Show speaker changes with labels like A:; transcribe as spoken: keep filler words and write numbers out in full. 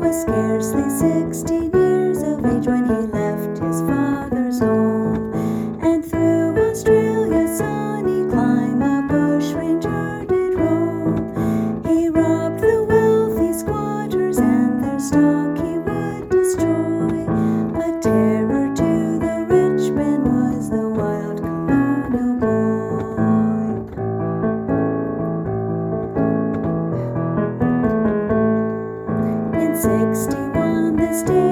A: was scarcely sixteen years of age when he left his father's home, and through Australia's sunny clime a bushranger did roam. He robbed the wealthy squatters, and their stock he would destroy. A terror to the rich man was the wild colonial boy. In sixty-one this day